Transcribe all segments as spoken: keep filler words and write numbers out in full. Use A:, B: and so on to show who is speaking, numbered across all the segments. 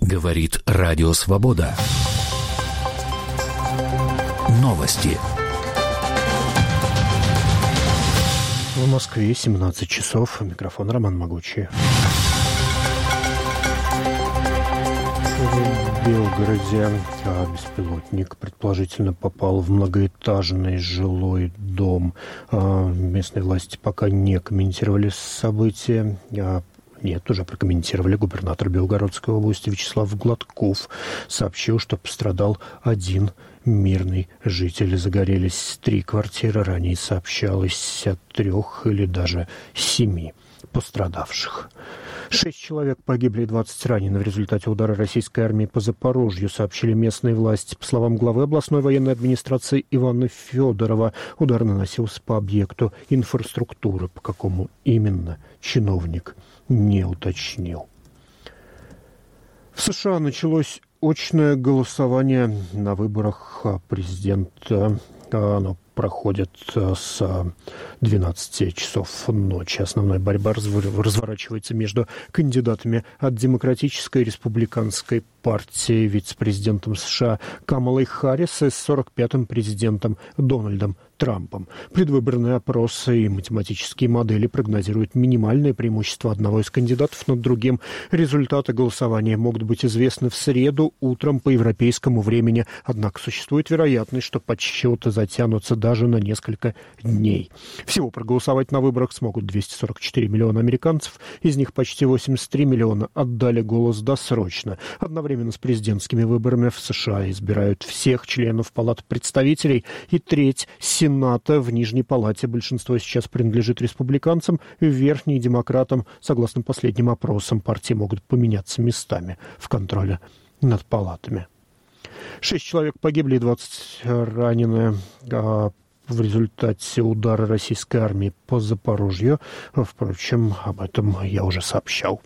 A: Говорит Радио Свобода. Новости.
B: В Москве семнадцать часов. Микрофон Роман Могучий. В Белгороде беспилотник предположительно попал в многоэтажный жилой дом. Местные власти пока не комментировали события. Нет, уже прокомментировали. Губернатор Белгородской области Вячеслав Гладков сообщил, что пострадал один мирный житель. Загорелись три квартиры. Ранее сообщалось о трех или даже семи пострадавших. Шесть человек погибли и двадцать ранены в результате удара российской армии по Запорожью, сообщили местные власти. По словам главы областной военной администрации Ивана Федорова, удар наносился по объекту инфраструктуры. По какому именно, чиновник не уточнил. В США началось очное голосование на выборах президента. Оно проходит с двенадцати часов ночи. Основная борьба разворачивается между кандидатами от Демократической и Республиканской партии, вице-президентом США Камалой Харрис и сорок пятым президентом Дональдом Трампом. Предвыборные опросы и математические модели прогнозируют минимальное преимущество одного из кандидатов над другим. Результаты голосования могут быть известны в среду утром по европейскому времени. Однако существует вероятность, что подсчеты затянутся даже на несколько дней. Всего проголосовать на выборах смогут двести сорок четыре миллиона американцев. Из них почти восемьдесят три миллиона отдали голос досрочно. Одновременно с президентскими выборами в США избирают всех членов Палаты представителей и треть Сената. В Нижней Палате большинство сейчас принадлежит республиканцам, в Верхней — демократам. Согласно последним опросам, партии могут поменяться местами в контроле над палатами. Шесть человек погибли и двадцать ранены в результате удара российской армии по Запорожью. Впрочем, об этом я уже сообщал.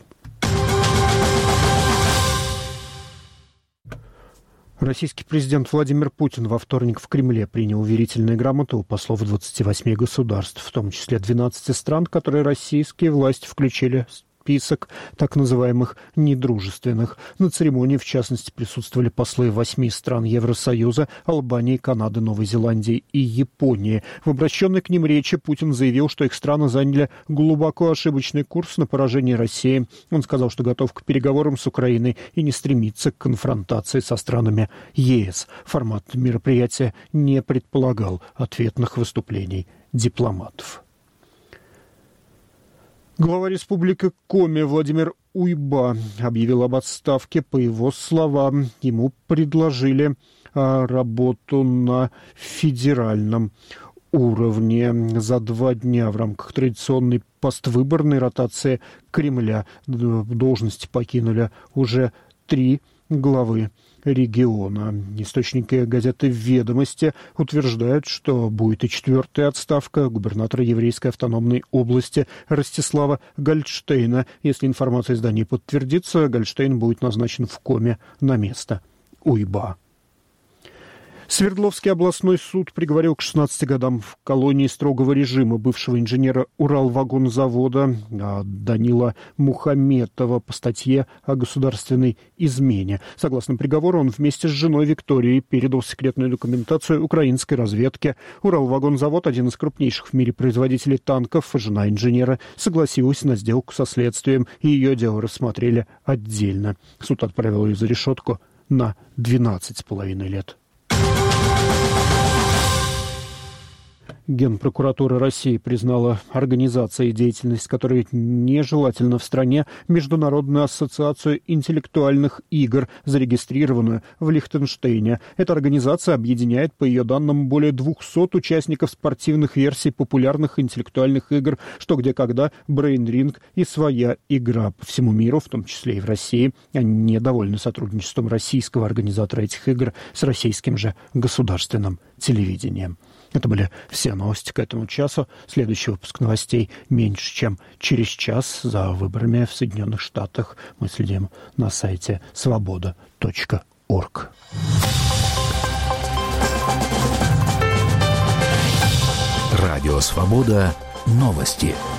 B: Российский президент Владимир Путин во вторник в Кремле принял верительные грамоты у послов двадцати восьми государств, в том числе двенадцати стран, которые российские власти включили в список так называемых недружественных. На церемонии, в частности, присутствовали послы восьми стран Евросоюза, Албании, Канады, Новой Зеландии и Японии. В обращенной к ним речи Путин заявил, что их страны заняли глубоко ошибочный курс на поражение России. Он сказал, что готов к переговорам с Украиной и не стремится к конфронтации со странами ЕС. Формат мероприятия не предполагал ответных выступлений дипломатов. Глава Республики Коми Владимир Уйба объявил об отставке. По его словам, ему предложили работу на федеральном уровне. За два дня в рамках традиционной поствыборной ротации Кремля должности покинули уже три главы региона. Источники газеты «Ведомости» утверждают, что будет и четвертая отставка губернатора еврейской автономной области Ростислава Гольдштейна. Если информация издания подтвердится, Гольдштейн будет назначен в Коми на место Уйба. Свердловский областной суд приговорил к шестнадцати годам в колонии строгого режима бывшего инженера Уралвагонзавода Данила Мухаметова по статье о государственной измене. Согласно приговору, он вместе с женой Викторией передал секретную документацию украинской разведке. Уралвагонзавод, один из крупнейших в мире производителей танков, жена инженера согласилась на сделку со следствием, и ее дело рассмотрели отдельно. Суд отправил ее за решетку на двенадцать с половиной лет. Генпрокуратура России признала организацией, деятельность которой нежелательна в стране, Международную ассоциацию интеллектуальных игр, зарегистрированную в Лихтенштейне. Эта организация объединяет, по ее данным, более двухсот участников спортивных версий популярных интеллектуальных игр «Что, где, когда», «Brain Ring» и «Своя игра». По всему миру, в том числе и в России, они недовольны сотрудничеством российского организатора этих игр с российским же государственным телевидением. Это были все новости к этому часу. Следующий выпуск новостей меньше, чем через час. За выборами в Соединенных Штатах мы следим на сайте свобода точка орг.
A: Радио «Свобода». Новости.